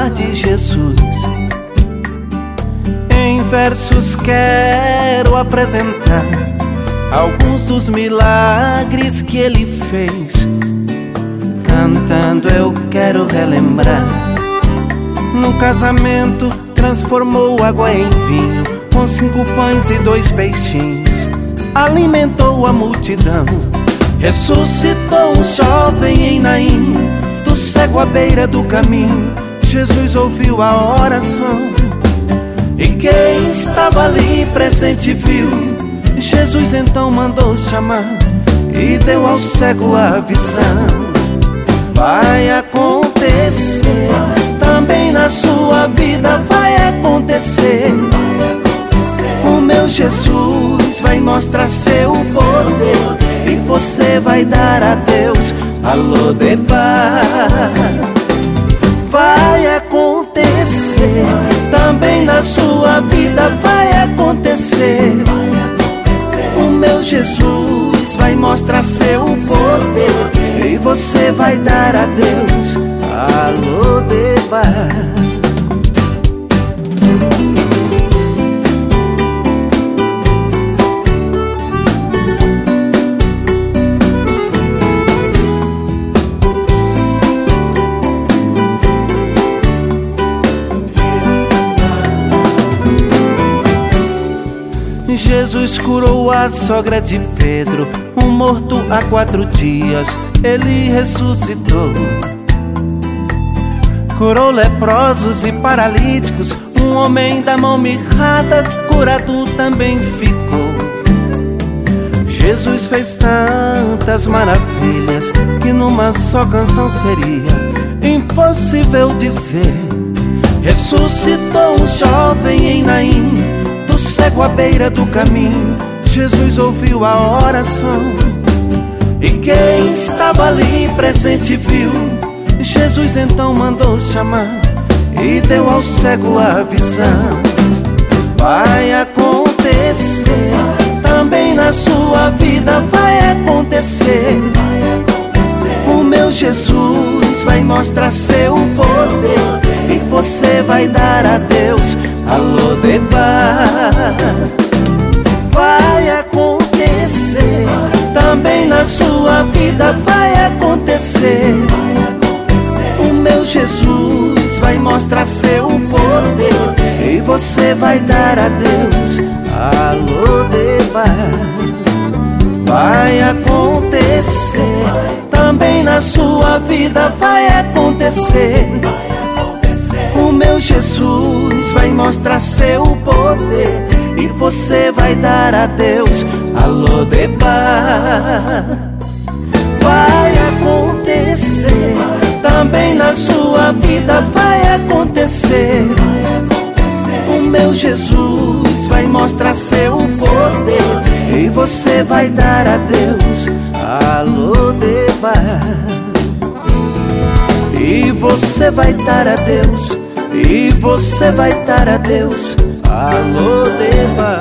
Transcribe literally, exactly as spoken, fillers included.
falar de Jesus. Em versos quero apresentar alguns dos milagres que Ele fez. Cantando eu quero relembrar. No casamento transformou água em vinho, com cinco pães e dois peixinhos alimentou a multidão. Ressuscitou um jovem em Naim, do cego à beira do caminho. Jesus ouviu a oração, e quem estava ali presente viu. Jesus então mandou chamar e deu ao cego a visão. Vai acontecer, também na sua vida vai acontecer. O meu Jesus vai mostrar seu poder, e você vai dar a Deus a Lodebar. Vai acontecer, também na sua vida vai acontecer. O meu Jesus vai mostrar seu poder, e você vai dar a Deus a Lodebar. Jesus curou a sogra de Pedro, um morto há quatro dias, Ele ressuscitou. Curou leprosos e paralíticos, um homem da mão mirrada, curado também ficou. Jesus fez tantas maravilhas que numa só canção seria impossível dizer. Ressuscitou um jovem em Naim, do cego à beira do caminho. Jesus ouviu a oração, e quem estava ali presente viu. Jesus então mandou chamar e deu ao cego a visão. Vai acontecer, também na sua vida vai acontecer. O meu Jesus vai mostrar seu poder, e você vai dar a Deus a Lodebar. Vai acontecer, também na sua vida vai acontecer. O meu Jesus vai mostrar seu poder, e você vai dar a Deus a Lodebar. Vai acontecer, também na sua vida vai acontecer. O meu Jesus vai mostrar seu poder, e você vai dar a Deus a Lodebar. Vai acontecer, também na sua vida vai acontecer. O meu Jesus vai mostrar seu poder, e você vai dar a Deus a Lodebar. E você vai dar a Deus, e você vai dar a Deus a Lodebar.